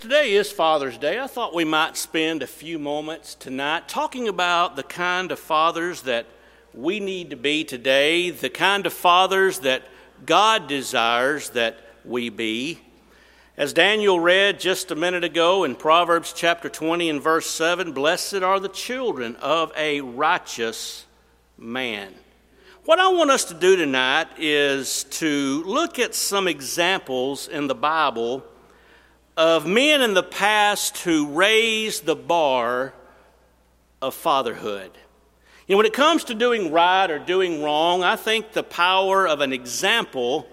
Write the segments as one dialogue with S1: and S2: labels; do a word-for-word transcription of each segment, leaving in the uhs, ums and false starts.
S1: Today is Father's Day. I thought we might spend a few moments tonight talking about the kind of fathers that we need to be today, the kind of fathers that God desires that we be. As Daniel read just a minute ago in Proverbs chapter twenty and verse seven, blessed are the children of a righteous man. What I want us to do tonight is to look at some examples in the Bible of men in the past who raised the bar of fatherhood. You know, when it comes to doing right or doing wrong, I think the power of an example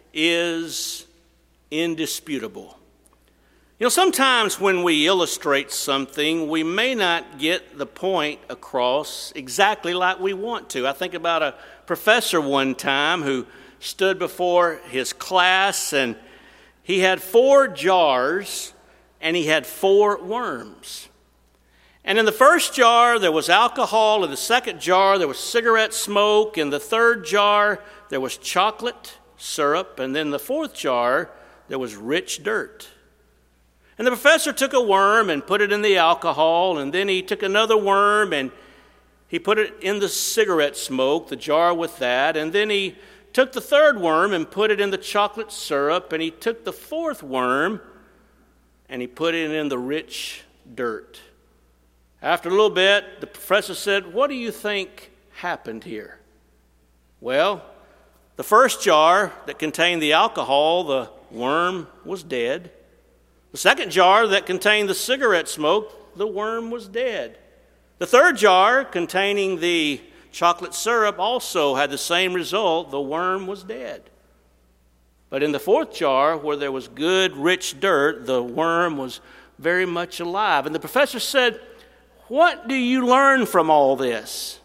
S1: is indisputable. You know, sometimes when we illustrate something, we may not get the point across exactly like we want to. I think about a professor one time who stood before his class, and he had four jars, and he had four worms. And in the first jar, there was alcohol. In the second jar, there was cigarette smoke. In the third jar, there was chocolate syrup. And then the fourth jar, there was rich dirt. And the professor took a worm and put it in the alcohol. And then he took another worm and he put it in the cigarette smoke, the jar with that. And then he took the third worm and put it in the chocolate syrup, and he took the fourth worm and he put it in the rich dirt. After a little bit, the professor said, "What do you think happened here?" Well, the first jar that contained the alcohol, the worm was dead. The second jar that contained the cigarette smoke, the worm was dead. The third jar containing the chocolate syrup also had the same result. The worm was dead. But in the fourth jar, where there was good, rich dirt, the worm was very much alive. And the professor said, "What do you learn from all this?"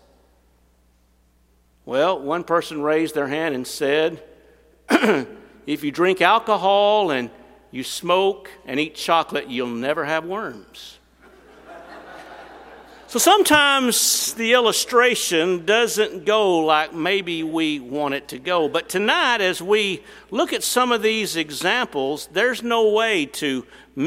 S1: Well, one person raised their hand and said, "If you drink alcohol and you smoke and eat chocolate, you'll never have worms." So sometimes the illustration doesn't go like maybe we want it to go. But tonight, as we look at some of these examples, there's no way to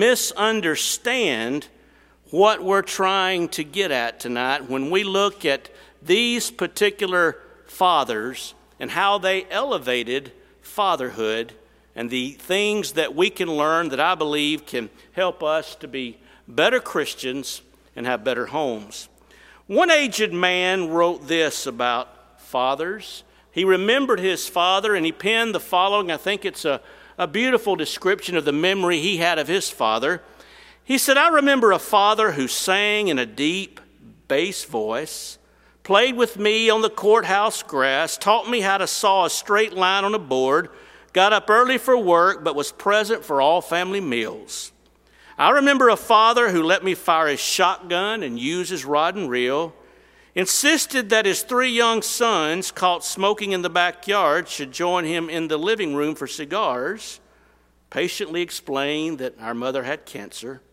S1: misunderstand what we're trying to get at tonight when we look at these particular fathers and how they elevated fatherhood and the things that we can learn that I believe can help us to be better Christians and have better homes. One aged man wrote this about fathers. He remembered his father, and he penned the following. I think it's a, a beautiful description of the memory he had of his father. He said, "I remember a father who sang in a deep bass voice, played with me on the courthouse grass, taught me how to saw a straight line on a board, got up early for work, but was present for all family meals. I remember a father who let me fire his shotgun and use his rod and reel, insisted that his three young sons caught smoking in the backyard should join him in the living room for cigars, patiently explained that our mother had cancer.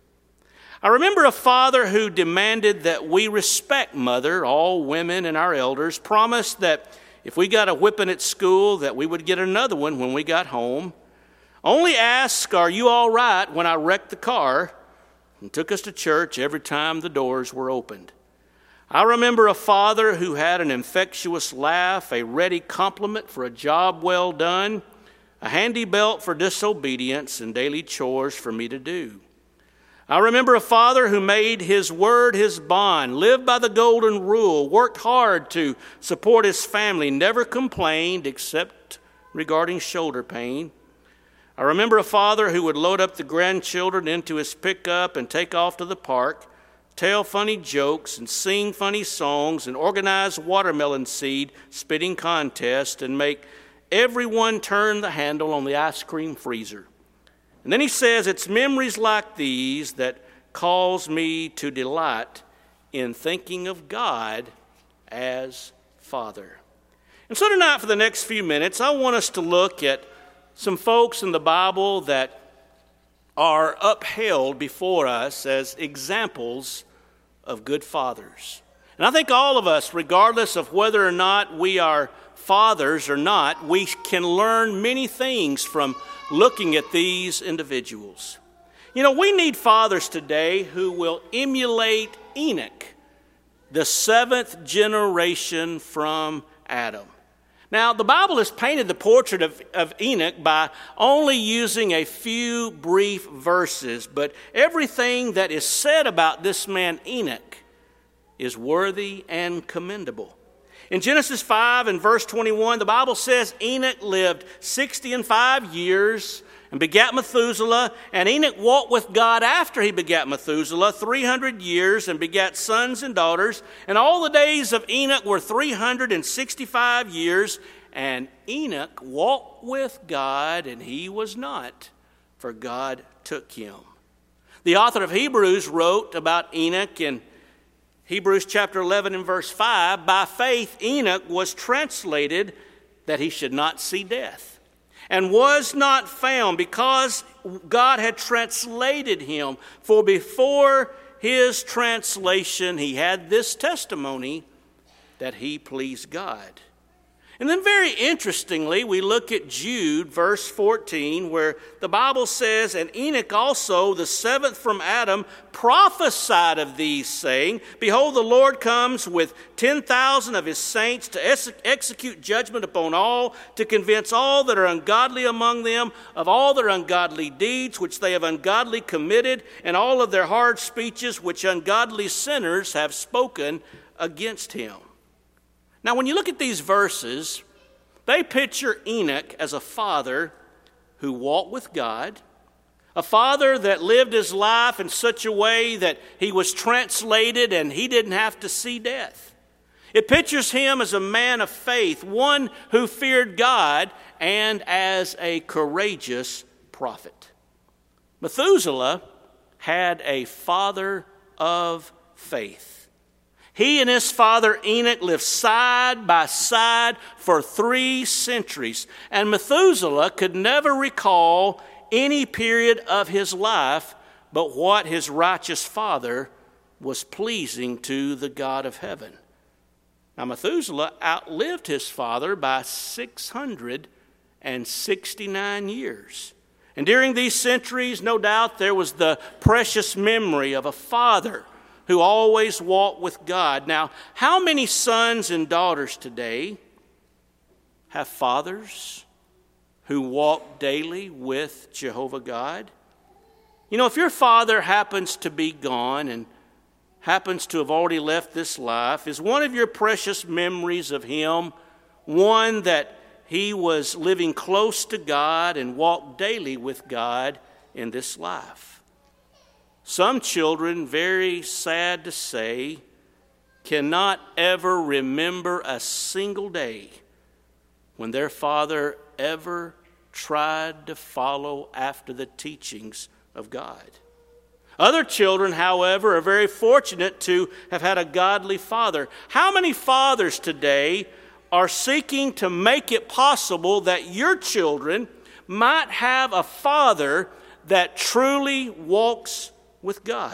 S1: I remember a father who demanded that we respect mother, all women and our elders, promised that if we got a whipping at school that we would get another one when we got home, only asked, 'Are you all right?' when I wrecked the car, and took us to church every time the doors were opened. I remember a father who had an infectious laugh, a ready compliment for a job well done, a handy belt for disobedience, and daily chores for me to do. I remember a father who made his word his bond, lived by the golden rule, worked hard to support his family, never complained except regarding shoulder pain. I remember a father who would load up the grandchildren into his pickup and take off to the park, tell funny jokes and sing funny songs and organize watermelon seed spitting contests and make everyone turn the handle on the ice cream freezer." And then he says, "It's memories like these that cause me to delight in thinking of God as Father." And so tonight, for the next few minutes, I want us to look at some folks in the Bible that are upheld before us as examples of good fathers. And I think all of us, regardless of whether or not we are fathers or not, we can learn many things from looking at these individuals. You know, we need fathers today who will emulate Enoch, the seventh generation from Adam. Now, the Bible has painted the portrait of, of Enoch by only using a few brief verses, but everything that is said about this man Enoch is worthy and commendable. In Genesis five and verse twenty-one, the Bible says Enoch lived sixty and five years and begat Methuselah, and Enoch walked with God after he begat Methuselah three hundred years and begat sons and daughters. And all the days of Enoch were three hundred sixty-five years, and Enoch walked with God, and he was not, for God took him. The author of Hebrews wrote about Enoch in Hebrews chapter eleven and verse five, by faith Enoch was translated that he should not see death, and was not found, because God had translated him. For before his translation he had this testimony, that he pleased God. And then very interestingly, we look at Jude, verse fourteen, where the Bible says, and Enoch also, the seventh from Adam, prophesied of these, saying, behold, the Lord comes with ten thousand of his saints to ex- execute judgment upon all, to convince all that are ungodly among them of all their ungodly deeds which they have ungodly committed, and all of their hard speeches which ungodly sinners have spoken against him. Now, when you look at these verses, they picture Enoch as a father who walked with God, a father that lived his life in such a way that he was translated and he didn't have to see death. It pictures him as a man of faith, one who feared God, and as a courageous prophet. Methuselah had a father of faith. He and his father Enoch lived side by side for three centuries. And Methuselah could never recall any period of his life but what his righteous father was pleasing to the God of heaven. Now, Methuselah outlived his father by six hundred sixty-nine years. And during these centuries, no doubt, there was the precious memory of a father who always walked with God. Now, how many sons and daughters today have fathers who walk daily with Jehovah God? You know, if your father happens to be gone and happens to have already left this life, is one of your precious memories of him one that he was living close to God and walked daily with God in this life? Some children, very sad to say, cannot ever remember a single day when their father ever tried to follow after the teachings of God. Other children, however, are very fortunate to have had a godly father. How many fathers today are seeking to make it possible that your children might have a father that truly walks with God?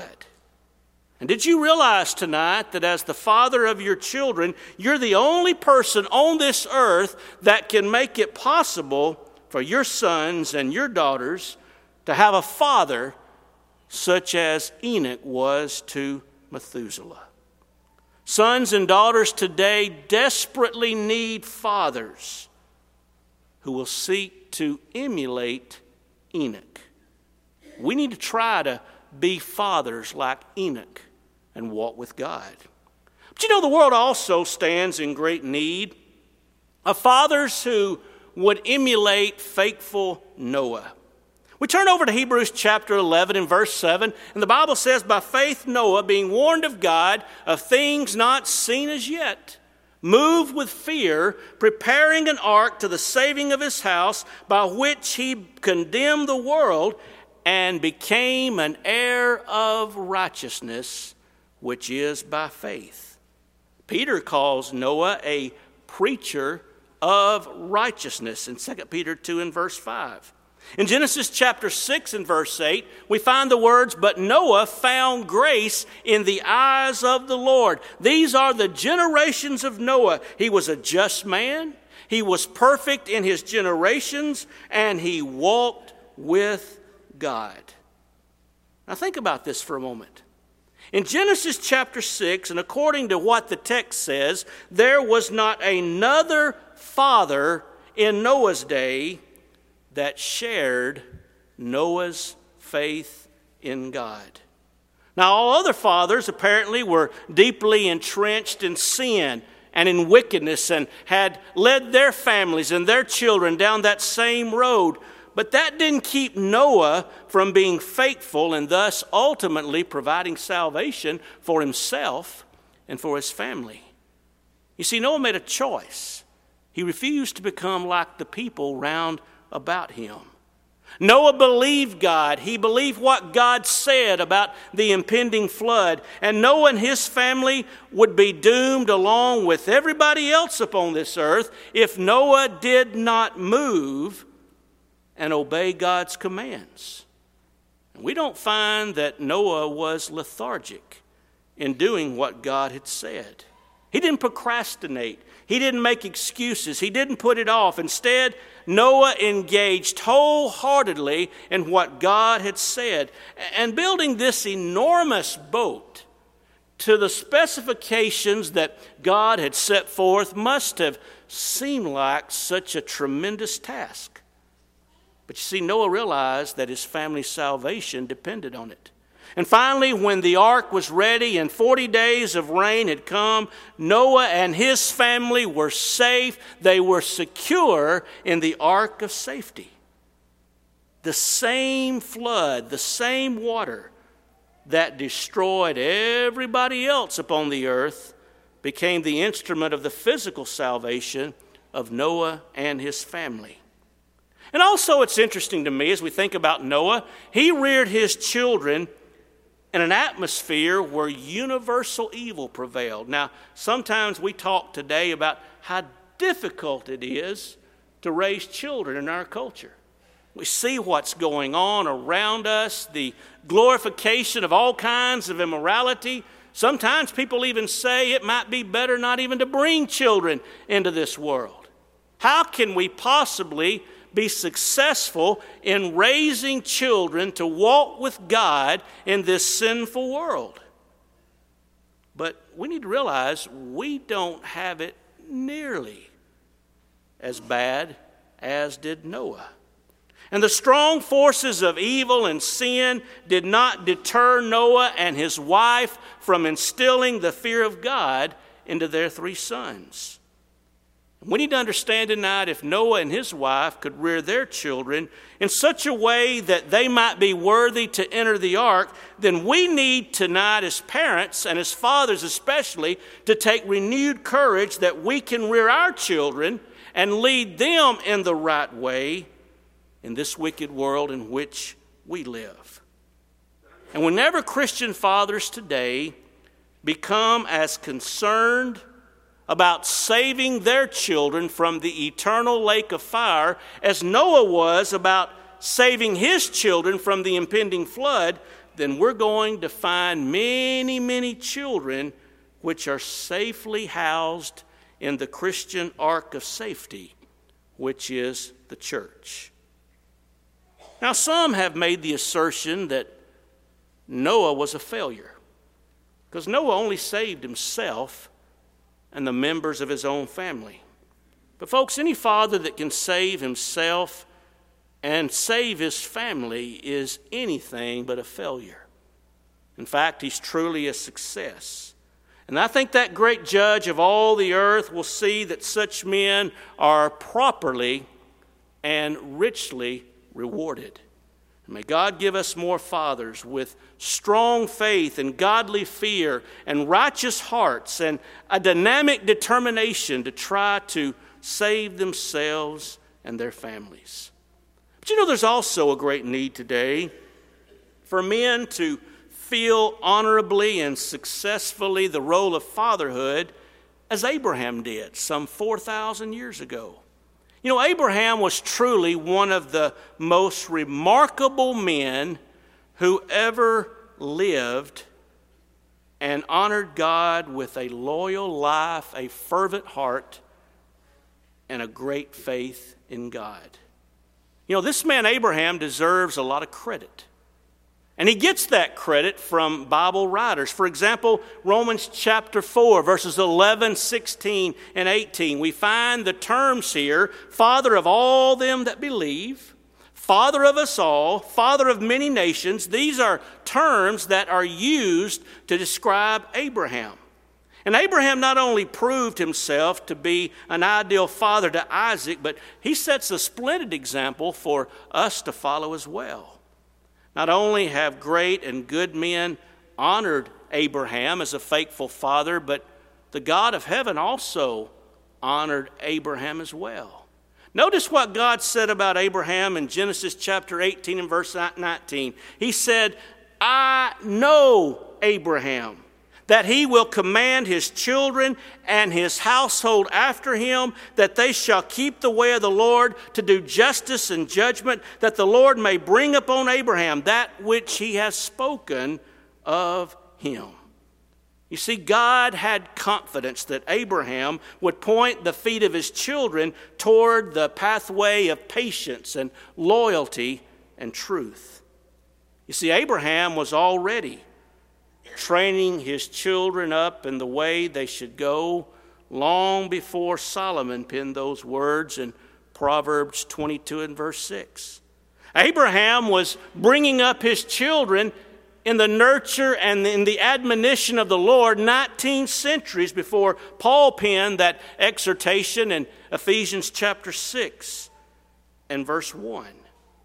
S1: And did you realize tonight that as the father of your children, you're the only person on this earth that can make it possible for your sons and your daughters to have a father such as Enoch was to Methuselah? Sons and daughters today desperately need fathers who will seek to emulate Enoch. We need to try to be fathers like Enoch and walk with God. But you know, the world also stands in great need of fathers who would emulate faithful Noah. We turn over to Hebrews chapter eleven and verse seven, and the Bible says, by faith Noah, being warned of God of things not seen as yet, moved with fear, preparing an ark to the saving of his house, by which he condemned the world, and became an heir of righteousness, which is by faith. Peter calls Noah a preacher of righteousness in Second Peter two and verse five. In Genesis chapter six and verse eight, we find the words, but Noah found grace in the eyes of the Lord. These are the generations of Noah. He was a just man, he was perfect in his generations, and he walked with God. Now think about this for a moment. In Genesis chapter six, and according to what the text says, there was not another father in Noah's day that shared Noah's faith in God. Now, all other fathers apparently were deeply entrenched in sin and in wickedness and had led their families and their children down that same road. But that didn't keep Noah from being faithful and thus ultimately providing salvation for himself and for his family. You see, Noah made a choice. He refused to become like the people round about him. Noah believed God. He believed what God said about the impending flood. And Noah and his family would be doomed along with everybody else upon this earth if Noah did not move and obey God's commands. And we don't find that Noah was lethargic in doing what God had said. He didn't procrastinate. He didn't make excuses. He didn't put it off. Instead, Noah engaged wholeheartedly in what God had said. And building this enormous boat to the specifications that God had set forth must have seemed like such a tremendous task. But you see, Noah realized that his family's salvation depended on it. And finally, when the ark was ready and forty days of rain had come, Noah and his family were safe. They were secure in the ark of safety. The same flood, the same water that destroyed everybody else upon the earth became the instrument of the physical salvation of Noah and his family. And also it's interesting to me as we think about Noah, he reared his children in an atmosphere where universal evil prevailed. Now, sometimes we talk today about how difficult it is to raise children in our culture. We see what's going on around us, the glorification of all kinds of immorality. Sometimes people even say it might be better not even to bring children into this world. How can we possibly be successful in raising children to walk with God in this sinful world? But we need to realize we don't have it nearly as bad as did Noah. And the strong forces of evil and sin did not deter Noah and his wife from instilling the fear of God into their three sons. We need to understand tonight if Noah and his wife could rear their children in such a way that they might be worthy to enter the ark, then we need tonight as parents and as fathers especially to take renewed courage that we can rear our children and lead them in the right way in this wicked world in which we live. And whenever Christian fathers today become as concerned about saving their children from the eternal lake of fire as Noah was about saving his children from the impending flood, then we're going to find many, many children which are safely housed in the Christian ark of safety, which is the church. Now, some have made the assertion that Noah was a failure because Noah only saved himself and the members of his own family. But folks, any father that can save himself and save his family is anything but a failure. In fact, he's truly a success. And I think that great judge of all the earth will see that such men are properly and richly rewarded. May God give us more fathers with strong faith and godly fear and righteous hearts and a dynamic determination to try to save themselves and their families. But you know, there's also a great need today for men to fill honorably and successfully the role of fatherhood as Abraham did some four thousand years ago. You know, Abraham was truly one of the most remarkable men who ever lived and honored God with a loyal life, a fervent heart, and a great faith in God. You know, this man Abraham deserves a lot of credit. And he gets that credit from Bible writers. For example, Romans chapter four, verses eleven, sixteen, and eighteen. We find the terms here, Father of all them that believe, Father of us all, Father of many nations. These are terms that are used to describe Abraham. And Abraham not only proved himself to be an ideal father to Isaac, but he sets a splendid example for us to follow as well. Not only have great and good men honored Abraham as a faithful father, but the God of heaven also honored Abraham as well. Notice what God said about Abraham in Genesis chapter eighteen and verse nineteen. He said, I know Abraham, that he will command his children and his household after him, that they shall keep the way of the Lord to do justice and judgment, that the Lord may bring upon Abraham that which he has spoken of him. You see, God had confidence that Abraham would point the feet of his children toward the pathway of patience and loyalty and truth. You see, Abraham was already training his children up in the way they should go long before Solomon penned those words in Proverbs twenty-two and verse six. Abraham was bringing up his children in the nurture and in the admonition of the Lord nineteen centuries before Paul penned that exhortation in Ephesians chapter six and verse one.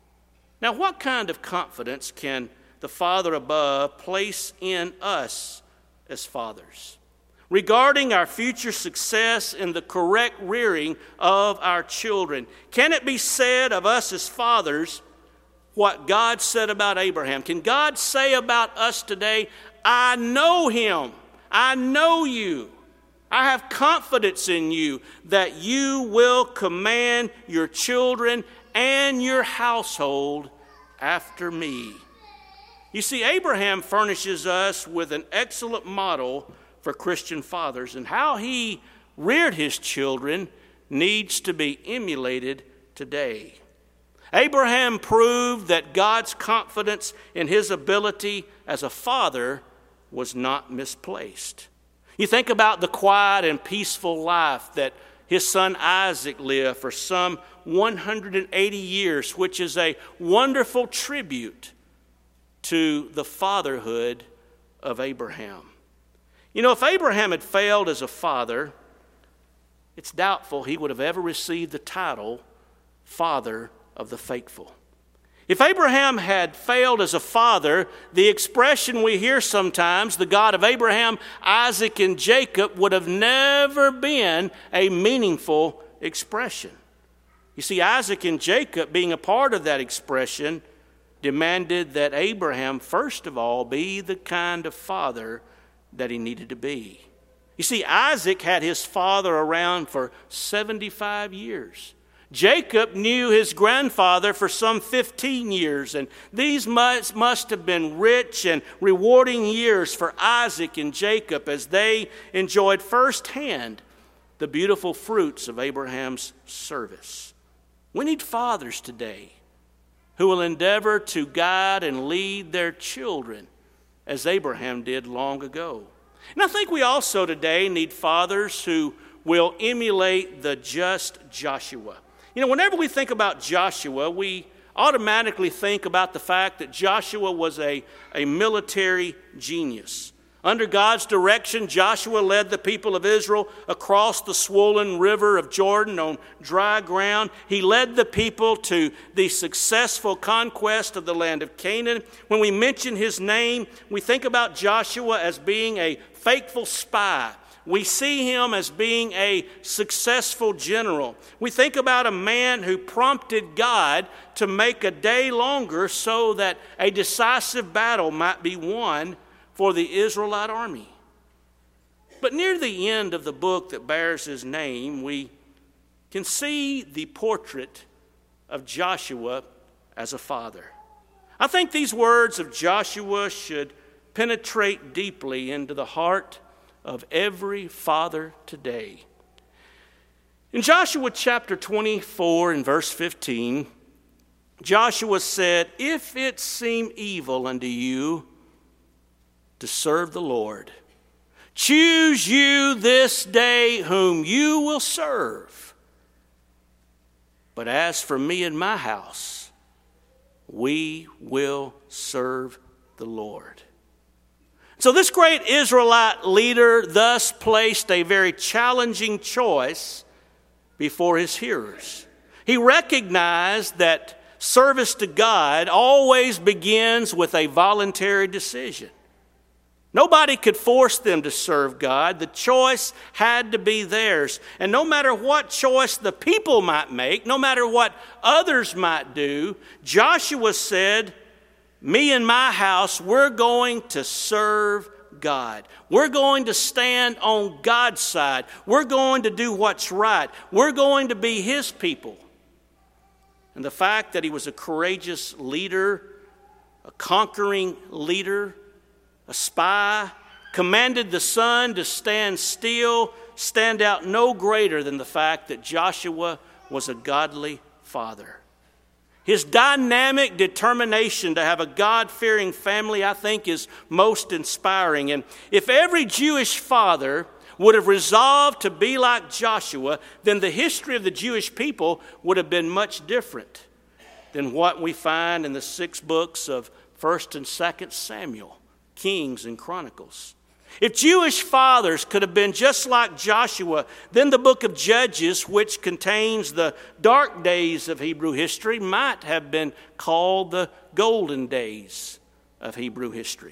S1: Now, what kind of confidence can the Father above place in us as fathers regarding our future success in the correct rearing of our children? Can it be said of us as fathers what God said about Abraham? Can God say about us today, I know him, I know you, I have confidence in you that you will command your children and your household after me? You see, Abraham furnishes us with an excellent model for Christian fathers, and how he reared his children needs to be emulated today. Abraham proved that God's confidence in his ability as a father was not misplaced. You think about the quiet and peaceful life that his son Isaac lived for some one hundred eighty years, which is a wonderful tribute to the fatherhood of Abraham. You know, if Abraham had failed as a father, it's doubtful he would have ever received the title Father of the Faithful. If Abraham had failed as a father, the expression we hear sometimes, the God of Abraham, Isaac, and Jacob, would have never been a meaningful expression. You see, Isaac and Jacob, being a part of that expression, demanded that Abraham, first of all, be the kind of father that he needed to be. You see, Isaac had his father around for seventy-five years. Jacob knew his grandfather for some fifteen years, and these must, must have been rich and rewarding years for Isaac and Jacob as they enjoyed firsthand the beautiful fruits of Abraham's service. We need fathers today who will endeavor to guide and lead their children as Abraham did long ago. And I think we also today need fathers who will emulate the just Joshua. You know, whenever we think about Joshua, we automatically think about the fact that Joshua was a, a military genius. Under God's direction, Joshua led the people of Israel across the swollen river of Jordan on dry ground. He led the people to the successful conquest of the land of Canaan. When we mention his name, we think about Joshua as being a faithful spy. We see him as being a successful general. We think about a man who prompted God to make a day longer so that a decisive battle might be won for the Israelite army. But near the end of the book that bears his name, we can see the portrait of Joshua as a father. I think these words of Joshua should penetrate deeply into the heart of every father today. In Joshua chapter twenty-four and verse fifteen, Joshua said, "If it seem evil unto you to serve the Lord, choose you this day whom you will serve. But as for me and my house, we will serve the Lord." So this great Israelite leader thus placed a very challenging choice before his hearers. He recognized that service to God always begins with a voluntary decision. Nobody could force them to serve God. The choice had to be theirs. And no matter what choice the people might make, no matter what others might do, Joshua said, "Me and my house, we're going to serve God. We're going to stand on God's side. We're going to do what's right. We're going to be His people." And the fact that he was a courageous leader, a conquering leader, a spy, commanded the sun to stand still, stand out no greater than the fact that Joshua was a godly father. His dynamic determination to have a God-fearing family, I think, is most inspiring. And if every Jewish father would have resolved to be like Joshua, then the history of the Jewish people would have been much different than what we find in the six books of First and Second Samuel, Kings and Chronicles. If Jewish fathers could have been just like Joshua, then the book of Judges, which contains the dark days of Hebrew history, might have been called the golden days of Hebrew history.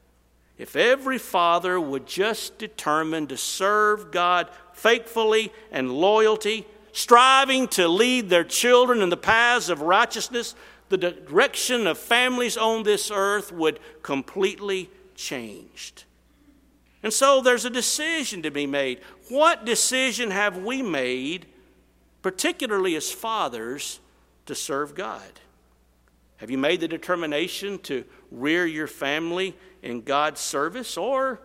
S1: If every father would just determine to serve God faithfully and loyalty, striving to lead their children in the paths of righteousness, the direction of families on this earth would completely change. And so there's a decision to be made. What decision have we made, particularly as fathers, to serve God? Have you made the determination to rear your family in God's service? Or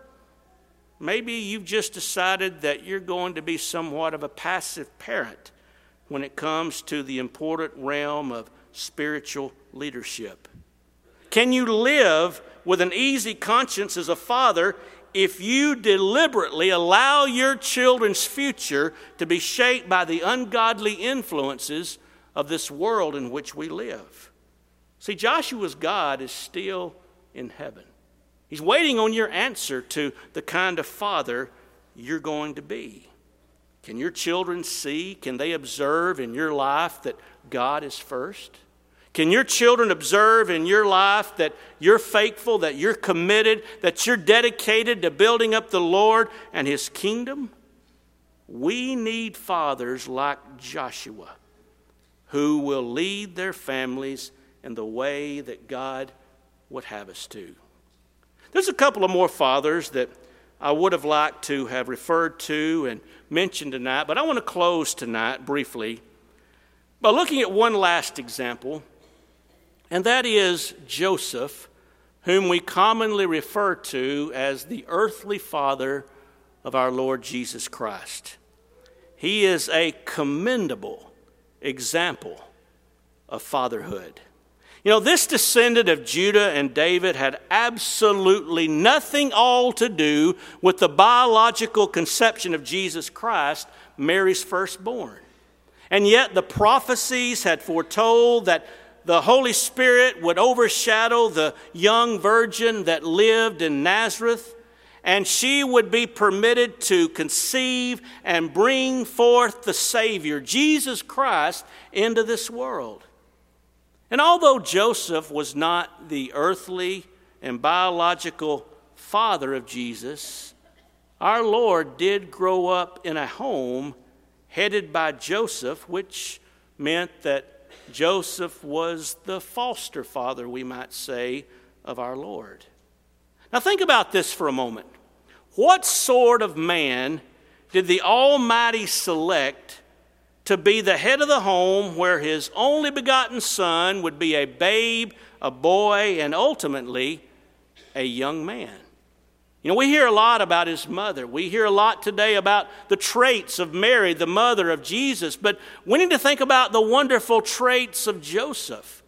S1: maybe you've just decided that you're going to be somewhat of a passive parent when it comes to the important realm of spiritual leadership. Can you live with an easy conscience as a father if you deliberately allow your children's future to be shaped by the ungodly influences of this world in which we live? See, Joshua's God is still in heaven. He's waiting on your answer to the kind of father you're going to be. Can your children see, can they observe in your life that God is first? Can your children observe in your life that you're faithful, that you're committed, that you're dedicated to building up the Lord and His kingdom? We need fathers like Joshua who will lead their families in the way that God would have us to. There's a couple of more fathers that I would have liked to have referred to and mentioned tonight, but I want to close tonight briefly by looking at one last example, and that is Joseph, whom we commonly refer to as the earthly father of our Lord Jesus Christ. He is a commendable example of fatherhood. You know, this descendant of Judah and David had absolutely nothing all to do with the biological conception of Jesus Christ, Mary's firstborn. And yet the prophecies had foretold that the Holy Spirit would overshadow the young virgin that lived in Nazareth, and she would be permitted to conceive and bring forth the Savior, Jesus Christ, into this world. And although Joseph was not the earthly and biological father of Jesus, our Lord did grow up in a home headed by Joseph, which meant that Joseph was the foster father, we might say, of our Lord. Now think about this for a moment. What sort of man did the Almighty select to be the head of the home where His only begotten Son would be a babe, a boy, and ultimately a young man? You know, we hear a lot about His mother. We hear a lot today about the traits of Mary, the mother of Jesus. But we need to think about the wonderful traits of Joseph,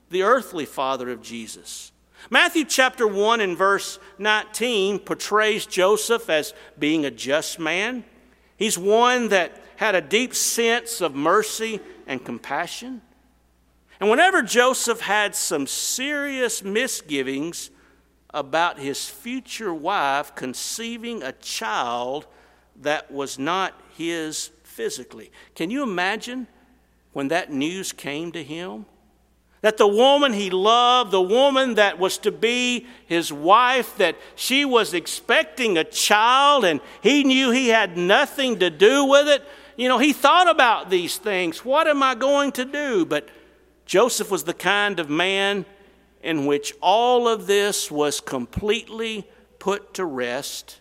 S1: the earthly father of Jesus. Matthew chapter one and verse nineteen portrays Joseph as being a just man. He's one that had a deep sense of mercy and compassion. And whenever Joseph had some serious misgivings about his future wife conceiving a child that was not his physically. Can you imagine when that news came to him? That the woman he loved, the woman that was to be his wife, that she was expecting a child and he knew he had nothing to do with it. You know, he thought about these things. What am I going to do? But Joseph was the kind of man in which all of this was completely put to rest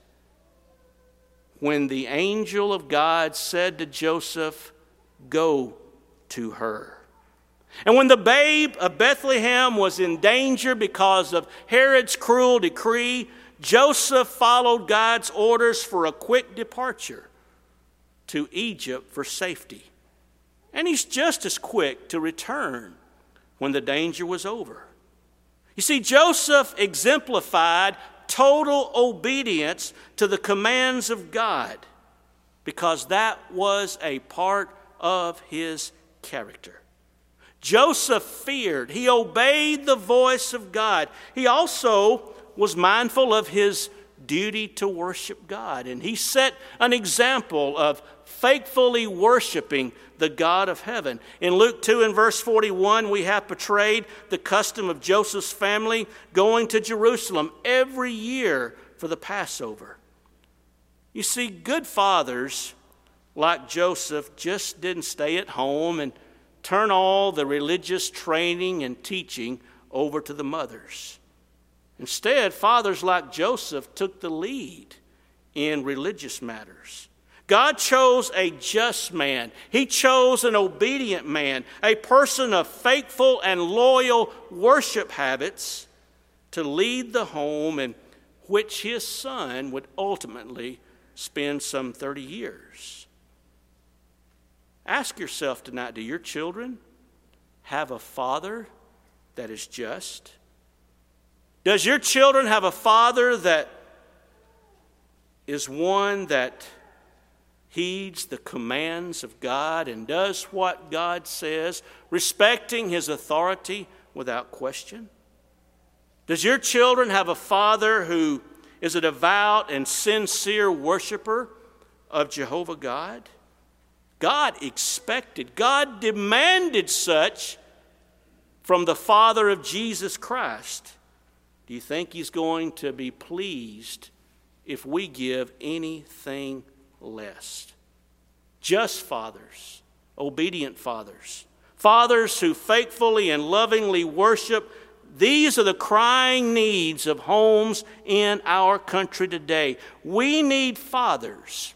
S1: when the angel of God said to Joseph, "Go to her." And when the babe of Bethlehem was in danger because of Herod's cruel decree, Joseph followed God's orders for a quick departure to Egypt for safety. And he's just as quick to return when the danger was over. You see, Joseph exemplified total obedience to the commands of God because that was a part of his character. Joseph feared. He obeyed the voice of God. He also was mindful of his duty to worship God. And he set an example of faithfully worshiping the God of heaven. In Luke two and verse forty-one, we have portrayed the custom of Joseph's family going to Jerusalem every year for the Passover. You see, good fathers like Joseph just didn't stay at home and turn all the religious training and teaching over to the mothers. Instead, fathers like Joseph took the lead in religious matters. God chose a just man. He chose an obedient man, a person of faithful and loyal worship habits to lead the home in which his son would ultimately spend some thirty years. Ask yourself tonight, do your children have a father that is just? Does your children have a father that is one that heeds the commands of God and does what God says, respecting his authority without question? Does your children have a father who is a devout and sincere worshiper of Jehovah God? God expected, God demanded such from the Father of Jesus Christ. Do you think he's going to be pleased if we give anything less? Just fathers, obedient fathers, fathers who faithfully and lovingly worship. These are the crying needs of homes in our country today. We need fathers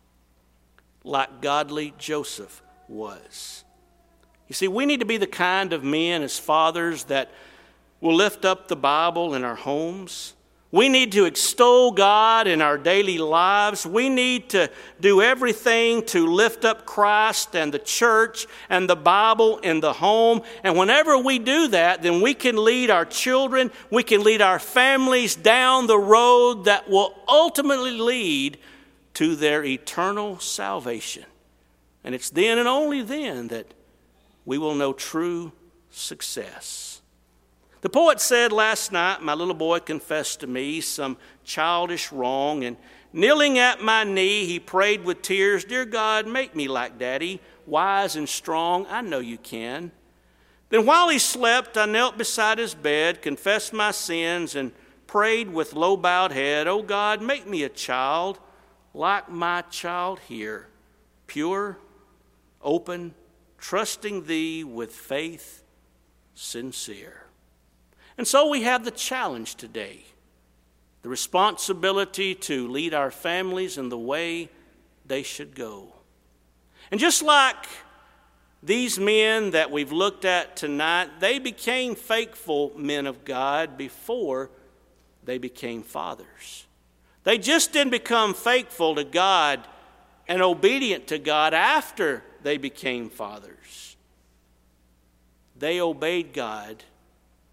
S1: like godly Joseph was. You see, we need to be the kind of men as fathers that will lift up the Bible in our homes. We need to extol God in our daily lives. We need to do everything to lift up Christ and the church and the Bible in the home. And whenever we do that, then we can lead our children, we can lead our families down the road that will ultimately lead to their eternal salvation. And it's then and only then that we will know true success. The poet said last night, my little boy confessed to me some childish wrong, and kneeling at my knee, he prayed with tears, "Dear God, make me like Daddy, wise and strong, I know you can." Then while he slept, I knelt beside his bed, confessed my sins, and prayed with low-bowed head, "Oh God, make me a child like my child here, pure, open, trusting thee with faith sincere." And so we have the challenge today, the responsibility to lead our families in the way they should go. And just like these men that we've looked at tonight, they became faithful men of God before they became fathers. They just didn't become faithful to God and obedient to God after they became fathers. They obeyed God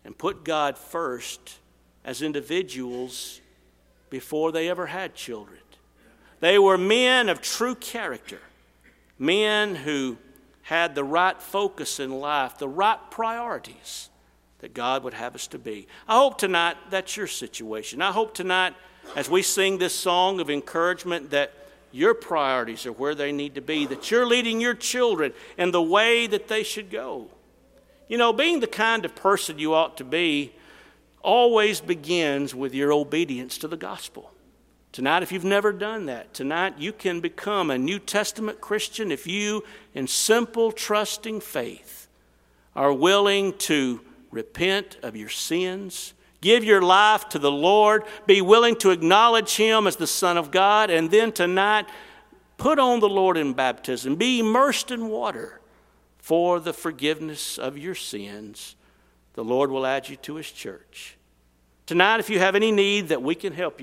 S1: and put God first as individuals before they ever had children. They were men of true character, men who had the right focus in life, the right priorities that God would have us to be. I hope tonight that's your situation. I hope tonight, as we sing this song of encouragement, that your priorities are where they need to be, that you're leading your children in the way that they should go. You know, being the kind of person you ought to be always begins with your obedience to the gospel. Tonight, if you've never done that, tonight you can become a New Testament Christian if you, in simple, trusting faith, are willing to repent of your sins, give your life to the Lord, be willing to acknowledge Him as the Son of God, and then tonight put on the Lord in baptism. Be immersed in water for the forgiveness of your sins. The Lord will add you to His church. Tonight, if you have any need that we can help you